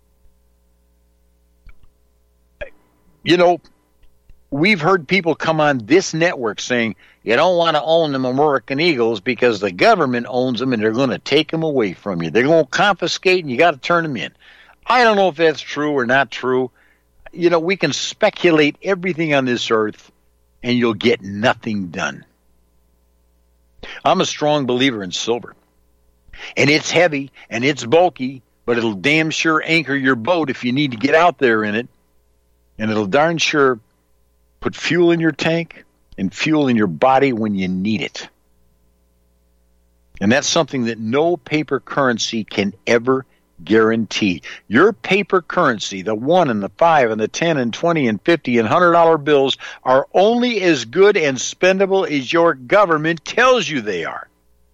We've heard people come on this network saying, you don't want to own them American Eagles because the government owns them and they're going to take them away from you. They're going to confiscate and you got to turn them in. I don't know if that's true or not true. we can speculate everything on this earth, and you'll get nothing done. I'm a strong believer in silver. And it's heavy, and it's bulky, but it'll damn sure anchor your boat if you need to get out there in it. And it'll darn sure put fuel in your tank and fuel in your body when you need it. And that's something that no paper currency can ever guarantee. Your paper currency, the 1 and the 5 and the 10 and 20 and 50 and $100 bills, are only as good and spendable as your government tells you they are.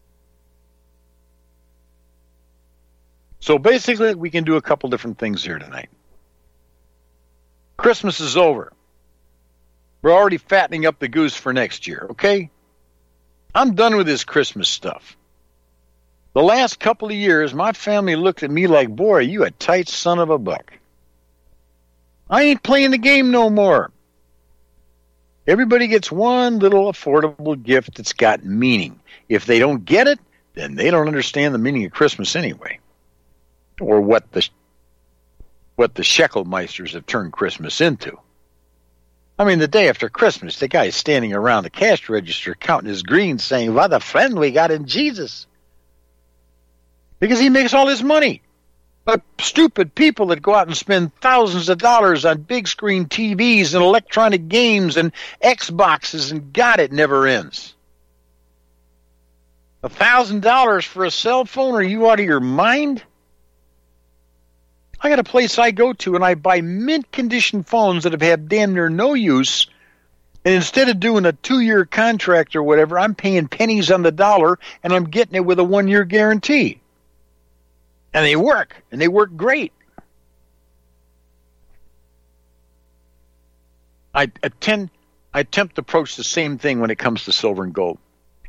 So basically, we can do a couple different things here tonight. Christmas is over. We're already fattening up the goose for next year, okay? I'm done with this Christmas stuff. The last couple of years, my family looked at me like, boy, you a tight son of a buck. I ain't playing the game no more. Everybody gets one little affordable gift that's got meaning. If they don't get it, then they don't understand the meaning of Christmas anyway. Or what the Scheckelmeisters have turned Christmas into. I mean, the day after Christmas, the guy's standing around the cash register counting his greens saying, what a friend we got in Jesus. Because he makes all his money. But stupid people that go out and spend thousands of dollars on big screen TVs and electronic games and Xboxes, and God, it never ends. $1,000 for a cell phone? Are you out of your mind? I got a place I go to, and I buy mint-condition phones that have had damn near no use, and instead of doing a 2-year contract or whatever, I'm paying pennies on the dollar, and I'm getting it with a 1-year guarantee. And they work great. I attempt to approach the same thing when it comes to silver and gold.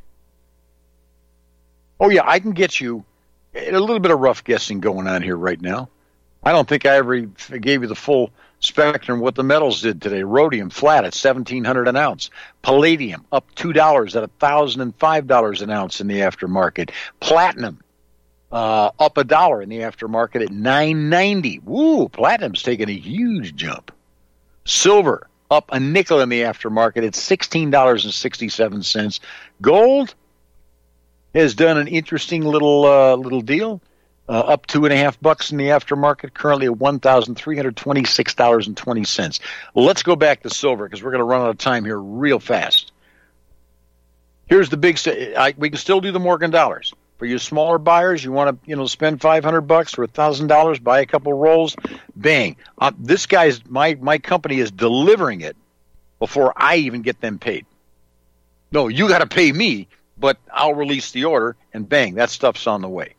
Oh, yeah, I can get you a little bit of rough guessing going on here right now. I don't think I ever gave you the full spectrum of what the metals did today. Rhodium flat at $1,700 an ounce. Palladium up $2 at $1,005 an ounce in the aftermarket. Platinum up $1 in the aftermarket at $9.90. Woo! Platinum's taking a huge jump. Silver up a nickel in the aftermarket at $16.67. Gold has done an interesting little deal. Up $2.50 in the aftermarket, currently at $1,326.20. Let's go back to silver because we're going to run out of time here real fast. Here's the big. We can still do the Morgan dollars. For you smaller buyers, you want to spend $500 or $1,000, buy a couple rolls, bang. This guy's my company is delivering it before I even get them paid. No, you got to pay me, but I'll release the order, and bang, that stuff's on the way.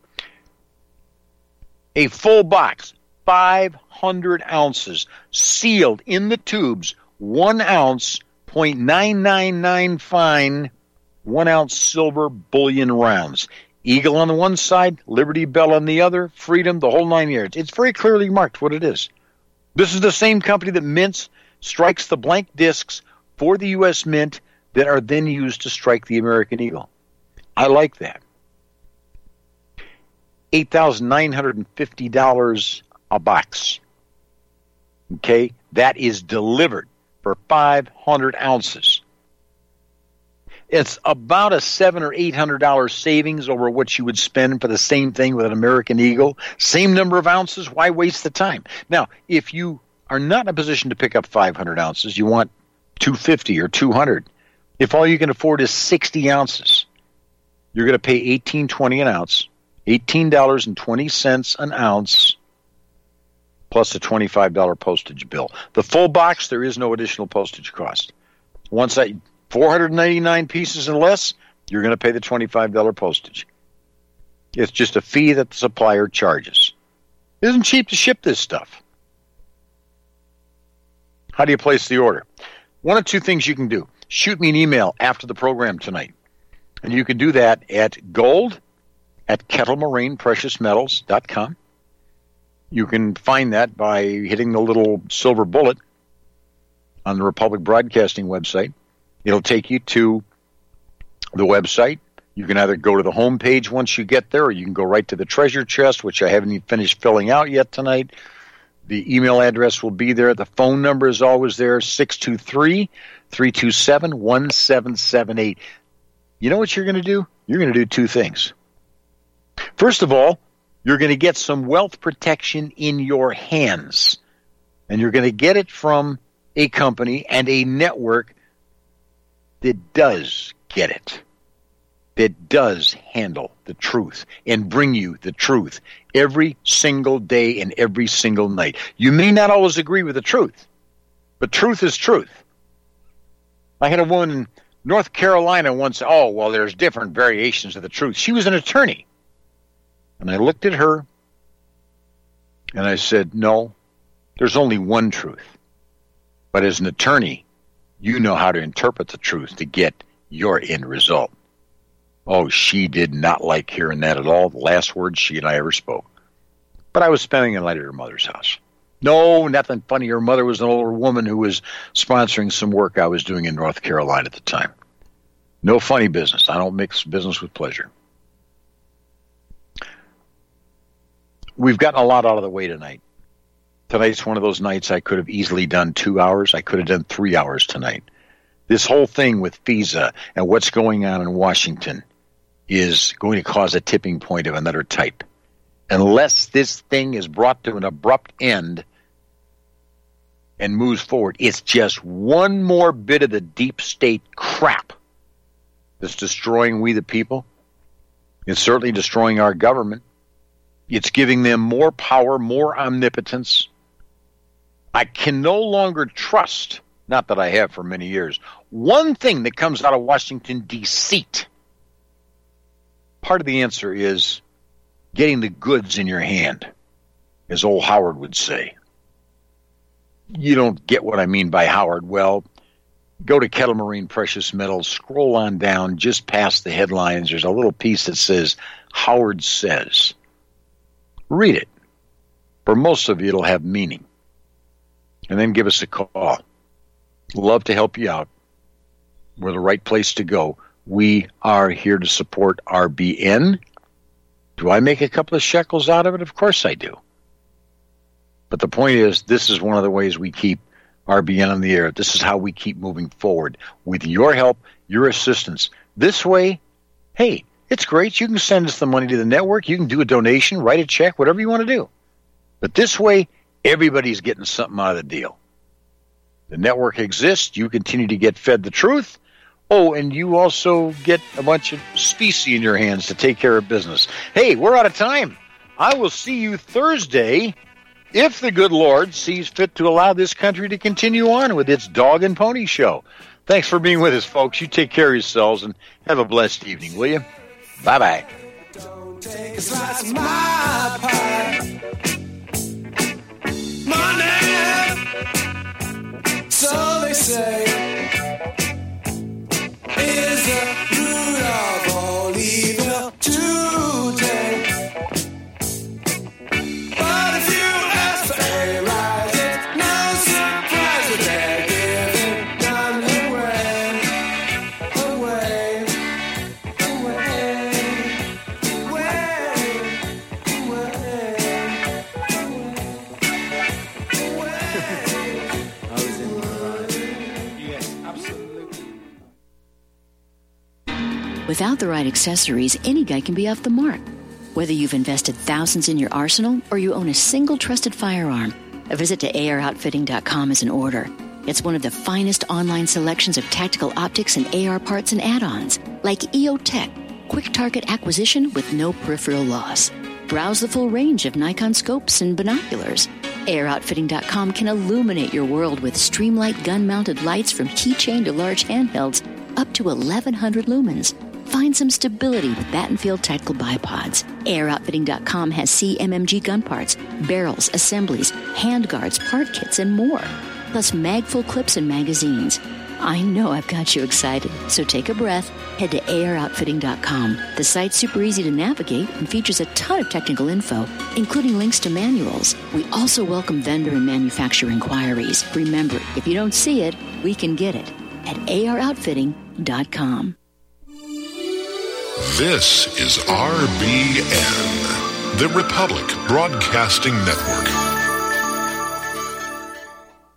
A full box, 500 ounces, sealed in the tubes, 1 ounce, 0.999 fine, 1 ounce silver bullion rounds. Eagle on the one side, Liberty Bell on the other, Freedom, the whole 9 yards. It's very clearly marked what it is. This is the same company that strikes the blank discs for the U.S. Mint that are then used to strike the American Eagle. I like that. $8,950 a box. Okay? That is delivered for 500 ounces. It's about a $700 or $800 savings over what you would spend for the same thing with an American Eagle. Same number of ounces. Why waste the time? Now, if you are not in a position to pick up 500 ounces, you want 250 or 200. If all you can afford is 60 ounces, you're going to pay $18.20 an ounce. $18.20 an ounce plus a $25 postage bill. The full box, there is no additional postage cost. Once that 499 pieces and less, you're going to pay the $25 postage. It's just a fee that the supplier charges. It isn't cheap to ship this stuff. How do you place the order? One of two things you can do. Shoot me an email after the program tonight. And you can do that at gold@kettlemarinePreciousMetals.com. You can find that by hitting the little silver bullet on the Republic Broadcasting website. It'll take you to the website. You can either go to the home page once you get there, or you can go right to the treasure chest, which I haven't even finished filling out yet tonight. The email address will be there. The phone number is always there, 623-327-1778. You know what you're going to do? You're going to do two things. First of all, you're going to get some wealth protection in your hands. And you're going to get it from a company and a network that does get it, that does handle the truth and bring you the truth every single day and every single night. You may not always agree with the truth, but truth is truth. I had a woman in North Carolina once, there's different variations of the truth. She was an attorney. And I looked at her and I said, no, there's only one truth. But as an attorney, you know how to interpret the truth to get your end result. Oh, she did not like hearing that at all. The last words she and I ever spoke. But I was spending the night at her mother's house. No, nothing funny. Her mother was an older woman who was sponsoring some work I was doing in North Carolina at the time. No funny business. I don't mix business with pleasure. We've gotten a lot out of the way tonight. Tonight's one of those nights I could have easily done 2 hours. I could have done 3 hours tonight. This whole thing with FISA and what's going on in Washington is going to cause a tipping point of another type. Unless this thing is brought to an abrupt end and moves forward, it's just one more bit of the deep state crap that's destroying we the people. It's certainly destroying our government. It's giving them more power, more omnipotence. I can no longer trust, not that I have for many years, one thing that comes out of Washington, D.C. Part of the answer is getting the goods in your hand, as old Howard would say. You don't get what I mean by Howard. Well, go to Kettle Marine Precious Metals, scroll on down just past the headlines. There's a little piece that says, Howard says. Read it. For most of you, it'll have meaning. And then give us a call. Love to help you out. We're the right place to go. We are here to support RBN. Do I make a couple of shekels out of it? Of course I do. But the point is, this is one of the ways we keep RBN on the air. This is how we keep moving forward. With your help, your assistance. This way, hey, it's great. You can send us the money to the network. You can do a donation, write a check, whatever you want to do. But this way, everybody's getting something out of the deal. The network exists. You continue to get fed the truth. Oh, and you also get a bunch of specie in your hands to take care of business. Hey, we're out of time. I will see you Thursday if the good Lord sees fit to allow this country to continue on with its dog and pony show. Thanks for being with us, folks. You take care of yourselves and have a blessed evening, will you? Bye-bye. Don't take a slice of my pie. Money, so they say, is the root of all evil today. But if you ask for a rise, it's no surprise that they're giving none Without the right accessories, any guy can be off the mark. Whether you've invested thousands in your arsenal or you own a single trusted firearm, a visit to AROutfitting.com is in order. It's one of the finest online selections of tactical optics and AR parts and add-ons, like EOTech, quick target acquisition with no peripheral loss. Browse the full range of Nikon scopes and binoculars. AROutfitting.com can illuminate your world with Streamlight gun-mounted lights from keychain to large handhelds up to 1,100 lumens. Find some stability with Battenfield tactical bipods. AirOutfitting.com has CMMG gun parts, barrels, assemblies, handguards, part kits, and more. Plus mag-full clips and magazines. I know I've got you excited, so take a breath. Head to AirOutfitting.com. The site's super easy to navigate and features a ton of technical info, including links to manuals. We also welcome vendor and manufacturer inquiries. Remember, if you don't see it, we can get it at AirOutfitting.com. This is RBN, the Republic Broadcasting Network.